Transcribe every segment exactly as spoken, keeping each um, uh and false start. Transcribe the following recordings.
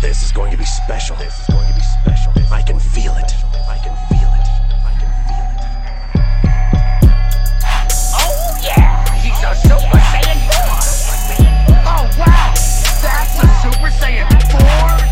This is going to be special. This is going to be special. I can feel it. I can feel it. I can feel it. Oh yeah! He's a Super Saiyan four! Oh wow! That's a Super Saiyan four?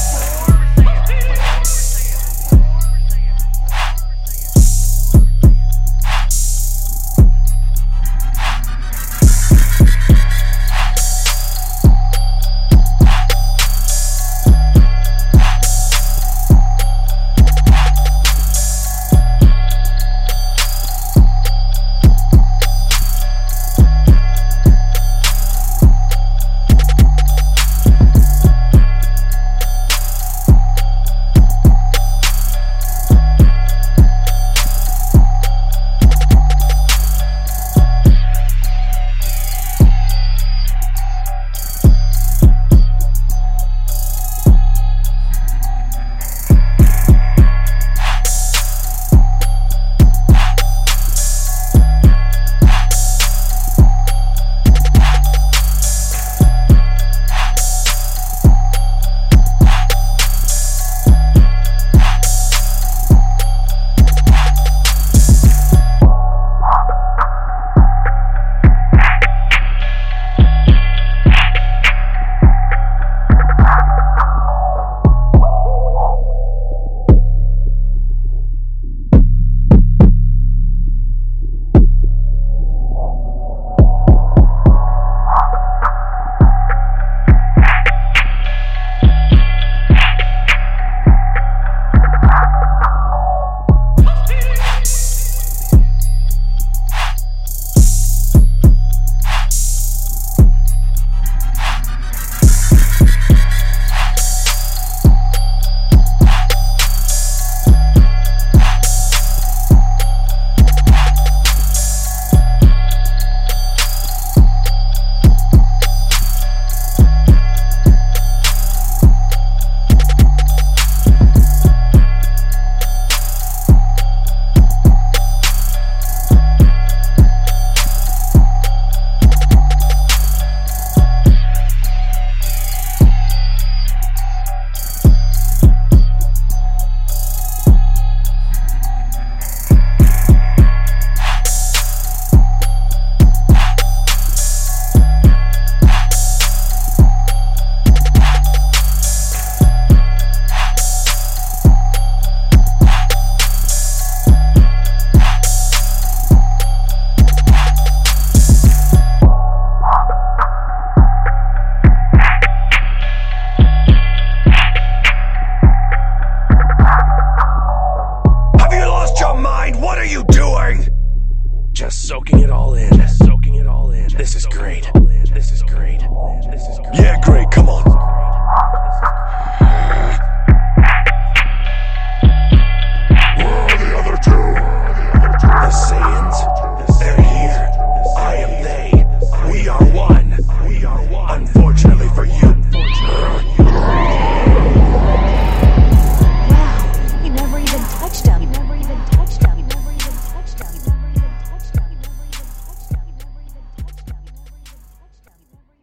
Just soaking it all in. Just soaking it all in. This is great. This is great. This is great. Yeah, great. Come on.